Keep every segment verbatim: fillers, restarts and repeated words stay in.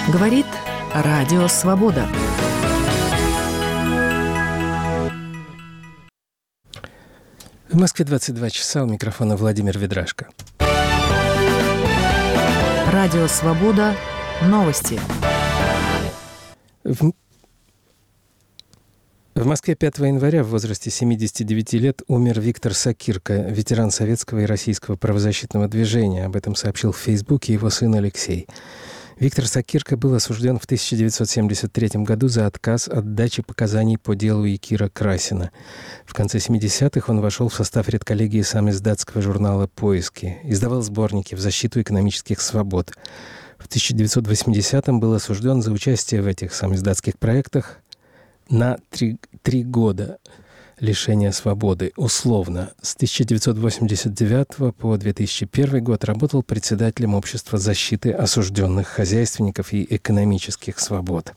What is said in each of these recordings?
Говорит Радио Свобода. В Москве двадцать два часа, у микрофона Владимир Ведрашко. Радио Свобода. Новости. В... В Москве пятого января в возрасте семидесяти девяти лет умер Виктор Сокирко, ветеран советского и российского правозащитного движения. Об этом сообщил в Фейсбуке его сын Алексей. Виктор Сокирко был осужден в тысяча девятьсот семьдесят третьем году за отказ от дачи показаний по делу Якира Красина. В конце семидесятых он вошел в состав редколлегии самиздатского журнала «Поиски», издавал сборники в защиту экономических свобод. В тысяча девятьсот восьмидесятом был осужден за участие в этих самиздатских проектах на три, три года лишения свободы, условно. С тысяча девятьсот восемьдесят девятого по две тысячи первый год работал председателем Общества защиты осужденных хозяйственников и экономических свобод.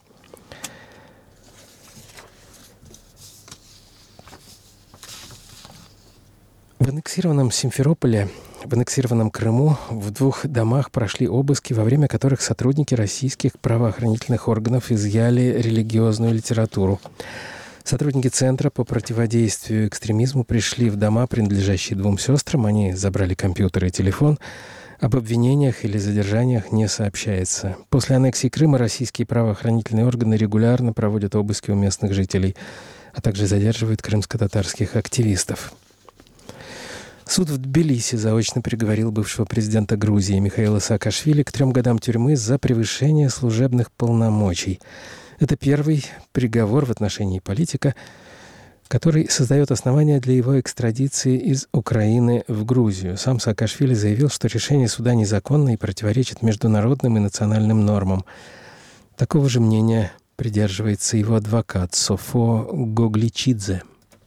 В аннексированном Симферополе, в аннексированном Крыму в двух домах прошли обыски, во время которых сотрудники российских правоохранительных органов изъяли религиозную литературу. Сотрудники Центра по противодействию экстремизму пришли в дома, принадлежащие двум сестрам. Они забрали компьютер и телефон. Об обвинениях или задержаниях не сообщается. После аннексии Крыма российские правоохранительные органы регулярно проводят обыски у местных жителей, а также задерживают крымско-татарских активистов. Суд в Тбилиси заочно приговорил бывшего президента Грузии Михаила Саакашвили к трем годам тюрьмы за превышение служебных полномочий. Это первый приговор в отношении политика, который создает основания для его экстрадиции из Украины в Грузию. Сам Саакашвили заявил, что решение суда незаконно и противоречит международным и национальным нормам. Такого же мнения придерживается его адвокат Софо Гогличидзе.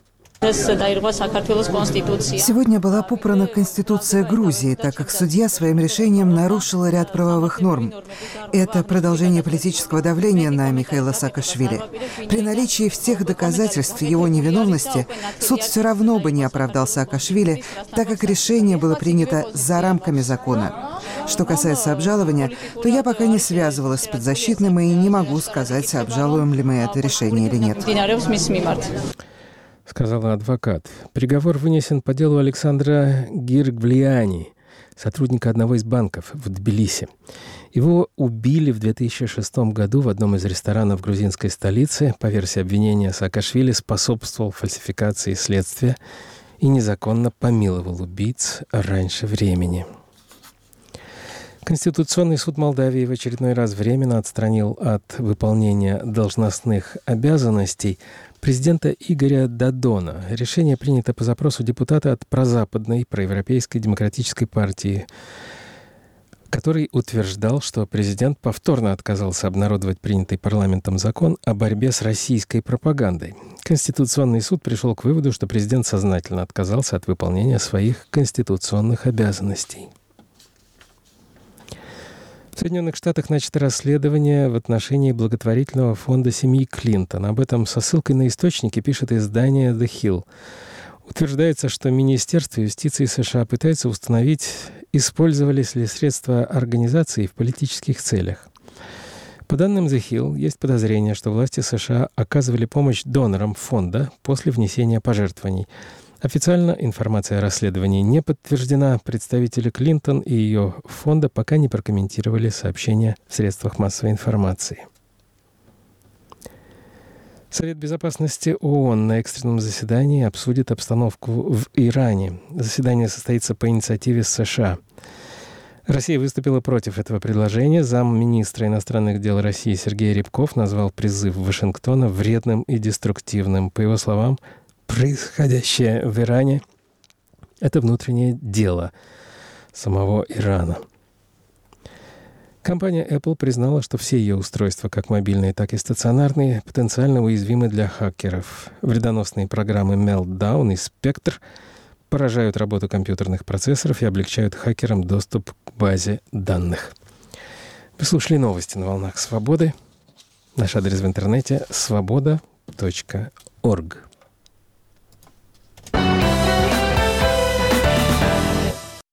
Сегодня была попрана Конституция Грузии, так как судья своим решением нарушил ряд правовых норм. Это продолжение политического давления на Михаила Саакашвили. При наличии всех доказательств его невиновности суд все равно бы не оправдал Саакашвили, так как решение было принято за рамками закона. Что касается обжалования, то я пока не связывалась с подзащитным и не могу сказать, обжалуем ли мы это решение или нет. Сказала адвокат. Приговор вынесен по делу Александра Гирглиани, сотрудника одного из банков в Тбилиси. Его убили в две тысячи шестом году в одном из ресторанов грузинской столицы. По версии обвинения, Саакашвили способствовал фальсификации следствия и незаконно помиловал убийц раньше времени. Конституционный суд Молдавии в очередной раз временно отстранил от выполнения должностных обязанностей президента Игоря Додона. Решение принято по запросу депутата от прозападной проевропейской демократической партии, который утверждал, что президент повторно отказался обнародовать принятый парламентом закон о борьбе с российской пропагандой. Конституционный суд пришел к выводу, что президент сознательно отказался от выполнения своих конституционных обязанностей. В Соединенных Штатах начато расследование в отношении благотворительного фонда семьи Клинтон. Об этом со ссылкой на источники пишет издание The Hill. Утверждается, что Министерство юстиции США пытается установить, использовались ли средства организации в политических целях. По данным The Hill, есть подозрение, что власти США оказывали помощь донорам фонда после внесения пожертвований. Официально информация о расследовании не подтверждена. Представители Клинтон и ее фонда пока не прокомментировали сообщения в средствах массовой информации. Совет безопасности ООН на экстренном заседании обсудит обстановку в Иране. Заседание состоится по инициативе США. Россия выступила против этого предложения. Замминистра иностранных дел России Сергей Рябков назвал призыв Вашингтона вредным и деструктивным. По его словам, происходящее в Иране – это внутреннее дело самого Ирана. Компания Apple признала, что все ее устройства, как мобильные, так и стационарные, потенциально уязвимы для хакеров. Вредоносные программы Meltdown и Spectre поражают работу компьютерных процессоров и облегчают хакерам доступ к базе данных. Вы слушали новости на волнах Свободы. Наш адрес в интернете – свобода точка орг.